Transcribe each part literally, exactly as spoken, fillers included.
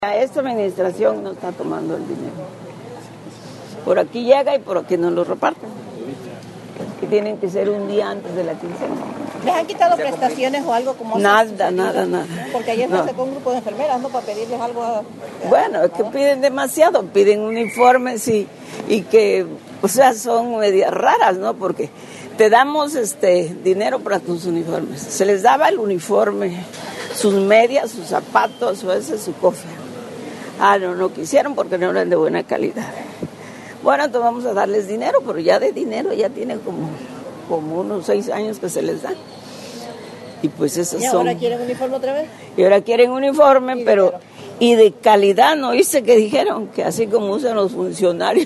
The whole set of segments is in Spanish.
A esta administración no está tomando el dinero. Por aquí llega y por aquí no lo reparten. Que tienen que ser un día antes de la quincena. ¿Les han quitado prestaciones o algo como Nada, nada, nada. Porque ayer no. me sacó un grupo de enfermeras, ¿no? Para pedirles algo. A, a, bueno, es que piden demasiado, piden uniformes y, y que, o sea, son medias raras, ¿no? Porque te damos este dinero para tus uniformes. Se les daba el uniforme, sus medias, sus zapatos, o ese su cofre. Ah, no, no quisieron porque no eran de buena calidad. Bueno, entonces vamos a darles dinero, pero ya de dinero ya tiene como, como unos seis años que se les da. Y pues esos ¿Y ahora son... quieren uniforme otra vez? Y ahora quieren uniforme, y pero... dinero. Y de calidad, ¿no viste que dijeron? Que así como usan los funcionarios.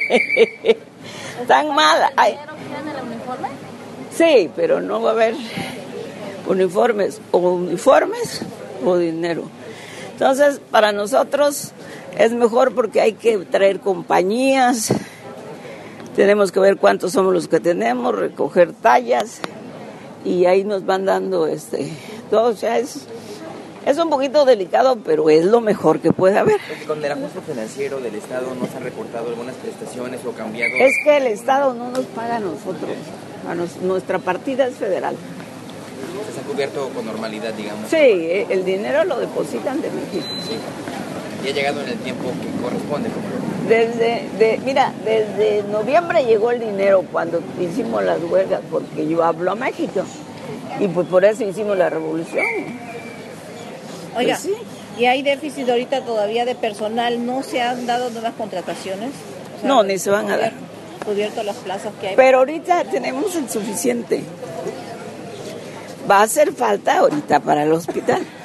Tan mal. Ay. ¿Dinero quieren el uniforme? Sí, pero no va a haber uniformes. O uniformes o dinero. Entonces, para nosotros es mejor porque hay que traer compañías, tenemos que ver cuántos somos los que tenemos, recoger tallas y ahí nos van dando este todo. O sea, es, es un poquito delicado, pero es lo mejor que puede haber. Porque con el ajuste financiero del Estado no se han recortado algunas prestaciones o cambiado. Es que el Estado no nos paga a nosotros, a nos, nuestra partida es federal. Se ha cubierto con normalidad, digamos. Sí, el dinero lo depositan de México. Sí. Y ha llegado en el tiempo que corresponde. Desde, de, mira, desde noviembre llegó el dinero cuando hicimos las huelgas, porque yo hablo a México. Y pues por eso hicimos la revolución. Oiga, Pues sí. ¿y hay déficit ahorita todavía de personal? ¿No se han dado nuevas contrataciones? O sea, No, ni se van a dar. Cubierto las plazas que hay. Pero ahorita tenemos el suficiente. Va a hacer falta ahorita para el hospital.